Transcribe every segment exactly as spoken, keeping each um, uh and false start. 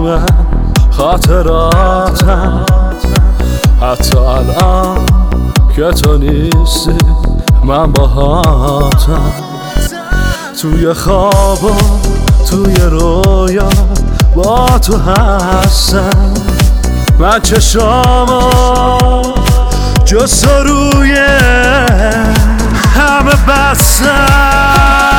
تموم خاطراتم، حتی الان که تو نیستی من باهاتم. توی خواب و توی رویا با تو هستم، من چشامو جز تو روی همه بستم.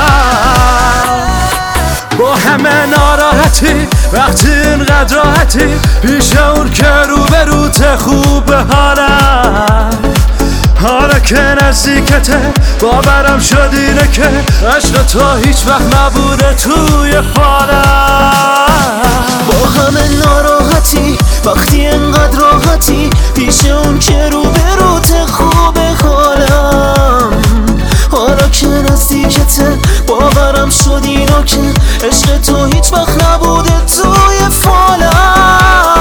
با همه ناراحتی وقتی اینقدر راحتی پیش اون که رو به روت خوب حالم، حالا که نزدیکته باورم شد اینه که عشق تو هیچ وقت نبوده توی فالم. با همه ناراحتی وقتی اینقدر راحتی پیش اون که رو به روت خوب حالم، حالا که نزدیکته باورم شد اینا که عشق تو هیچ وقت نبوده توی فالم.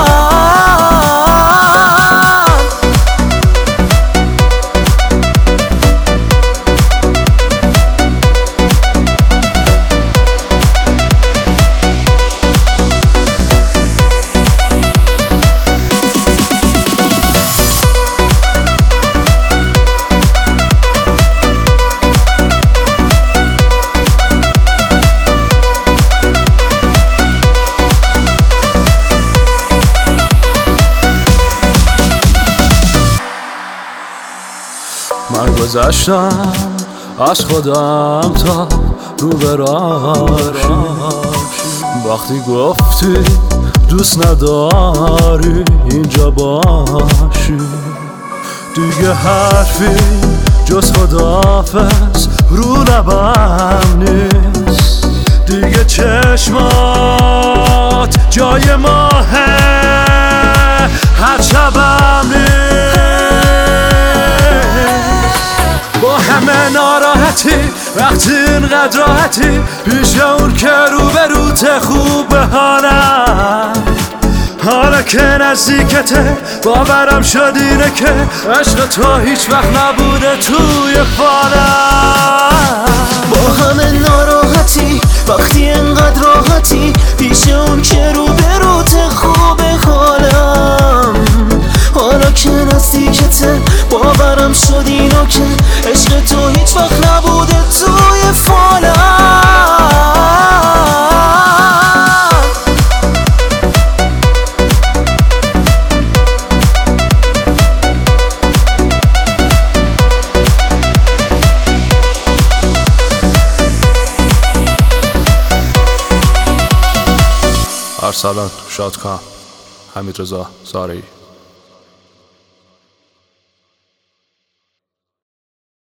من گذشتم از خودم تا رو به راشی، وقتی گفتی دوست نداری اینجا باشی، دیگه حرفی جز خداحافظ رو لبم نیست، دیگه چشمات جای ماهه هر شبم نیست. با همه ناراحتی وقتی اینقدر راحتی پیش اون که رو به روت خوب حالم، حالا که نزدیکته باورم شد اینه که عشق تو هیچ وقت نبوده توی فالم. با همه ناراحتی وقتی اینقدر راحتی پیش اون که رو به روت خوب حالم، حالا که نزدیکته باورم شد اینا که عشق تو هیچ وقت نبوده توی فالم. ارسلان شادکام، حمیدرضا زارعی.